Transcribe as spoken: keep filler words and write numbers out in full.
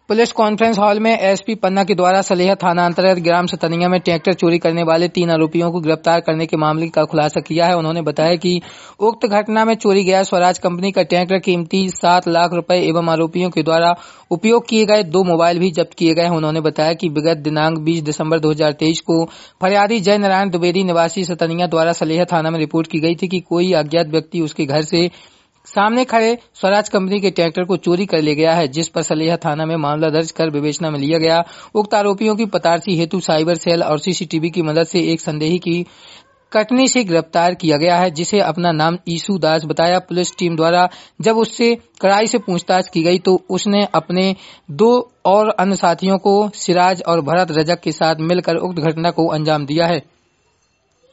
Police conference hall में SP Panna के द्वारा सलेहा थाना अंतर्गत ग्राम सतनिया में ट्रैक्टर चोरी करने वाले तीन आरोपियों को गिरफ्तार करने के मामले का खुलासा किया है। उन्होंने बताया कि उक्त घटना में चोरी गया स्वराज कंपनी का ट्रैक्टर कीमती सात लाख रुपए एवं आरोपियों के द्वारा उपयोग किए गए दो मोबाइल भी जब्त किए गए हैं। उन्होंने बताया कि विगत दिनांक बीस दिसंबर दो हजार तेईस को फरियादी जय नारायण द्विवेदी निवासी सतनिया द्वारा सलेहा थाना में रिपोर्ट की गई थी कि कोई अज्ञात व्यक्ति उसके घर से सामने खड़े स्वराज कंपनी के ट्रैक्टर को चोरी कर ले गया है, जिस पर सलेहा थाना में मामला दर्ज कर विवेचना में लिया गया। उक्त आरोपियों की पतारसी हेतु साइबर सेल और सीसीटीवी की मदद से एक संदेही की कटनी से गिरफ्तार किया गया है, जिसे अपना नाम ईसु दास बताया। पुलिस टीम द्वारा जब उससे कड़ाई से पूछताछ की गई तो उसने अपने दो और अन्य साथियों को सिराज और भरत रजक के साथ मिलकर उक्त घटना को अंजाम दिया है।